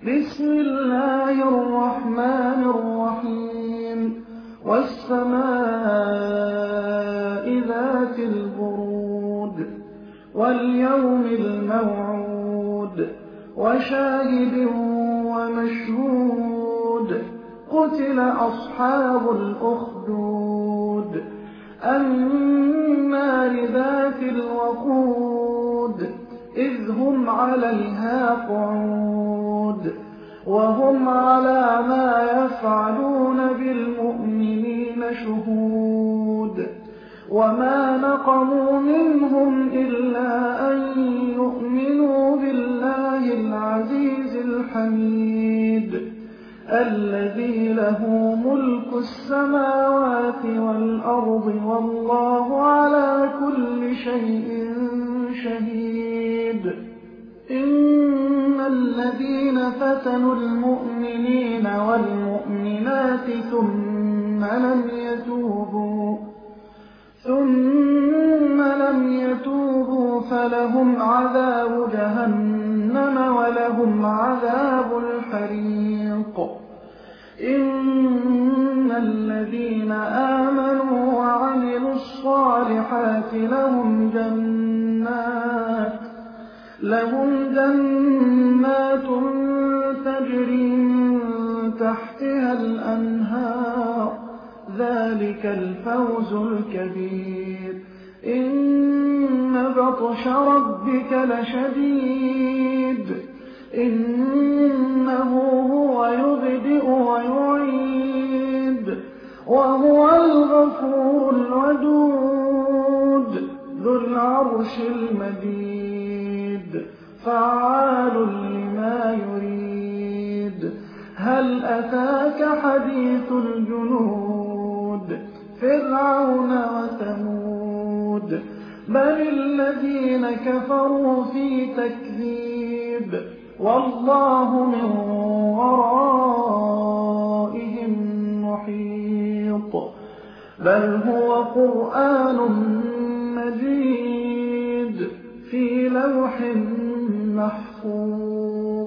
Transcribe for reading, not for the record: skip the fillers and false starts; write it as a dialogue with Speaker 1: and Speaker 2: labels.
Speaker 1: بسم الله الرحمن الرحيم والسماء ذات البرود واليوم الموعود وشاهد ومشهود قتل أصحاب الأخدود النار ذات الوقود إذ هم عليها قعود وهم على ما يفعلون بالمؤمنين شهود وما نقموا منهم إلا أن يؤمنوا بالله العزيز الحميد الذي له ملك السماوات والأرض والله على كل شيء شهيد إن الذين فتنوا المؤمنين والمؤمنات ثم لم يتوبوا فلهم عذاب جهنم ولهم عذاب الحريق إن الذين آمنوا وعملوا الصالحات لهم جنات تجري من تحتها الأنهار ذلك الفوز الكبير إن بطش ربك لشديد إنه هو يبدئ ويعيد وهو الغفور الودود ذو العرش المجيد فعال لما يريد هل أتاك حديث الجنود فرعون وثمود بل الذين كفروا في تكذيب والله من ورائهم محيط بل هو قرآن مجيد في لوح محفوظ